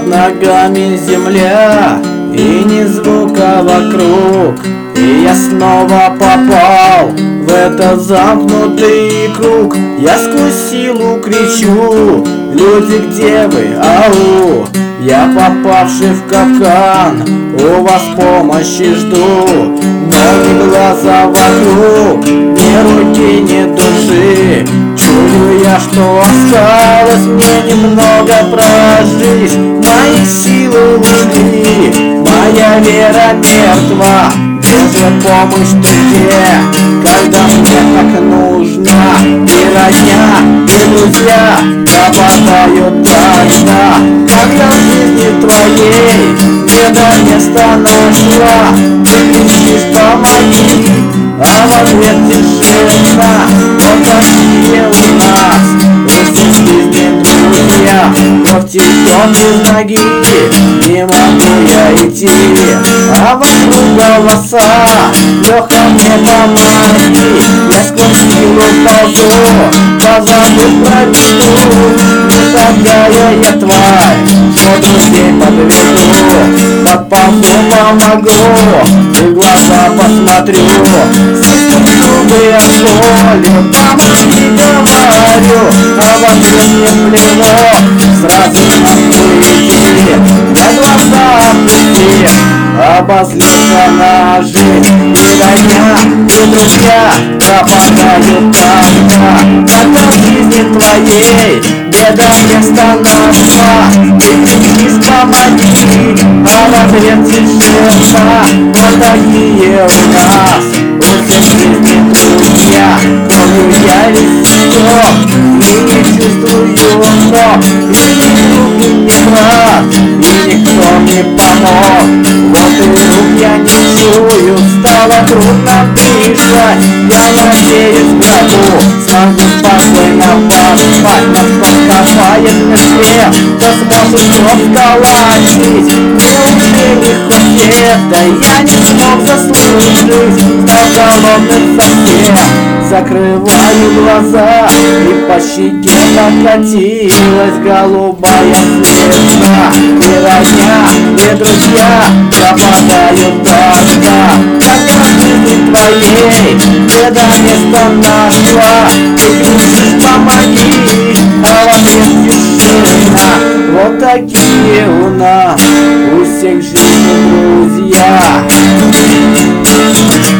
ногами земля, и ни звука вокруг. И я снова попал в этот замкнутый круг. Я сквозь силу кричу: люди, где вы? Ау! Я попавший в капкан, у вас помощи жду. Но ни глаза вокруг, ни руки, ни души. Чую я, что осталось мне немного прожить. Мои силы ушли, моя вера мертва. Где же помощь ты где, когда мне так нужна? И родня, и друзья пропадают тогда, когда в жизни твоей не до места нашла. Ты кричишь: помоги, а в ответ тишина. Вот такие у нас у всех жизни друзья. Кровь течет из ноги, не могу я идти, а вокруг голоса: Леха, мне помоги. Я сквозь силу ползу, позабыв про беду. Не такая я тварь, что друзей подведу. Подползу, помогу, и глаза посмотрю. Стиснув зубы я солью, помоги, говорю, а в ответ мне плевок. Сразу отпусти, на глаза опусти. Обозлиться на жизнь, и родня, и друзья пропадают тогда, когда в жизни твоей беда место нашла. Ты кричишь: помоги, а в ответ тишина. Вот такие у нас у всех жизни друзья. Кровью я листок, и не чувствую ног, и ни друг, и ни брат, и никто не помог. Вот и рук я не чую, стало трудно дышать. Я надеюсь, в гробу смогу спокойно поспать. Но кто копает в мешке, кто сможет кровь сколотить? Неужели хоть это я не смог заслужить? Стал голодным совсем, закрываю глаза, и по щеке покатилась голубая слеза. И родня, и друзья пропадают тогда, когда в жизни твоей беда место нашла. Ты кричишь: помоги, а в ответ тишина. Вот такие у нас у всех жизни друзья.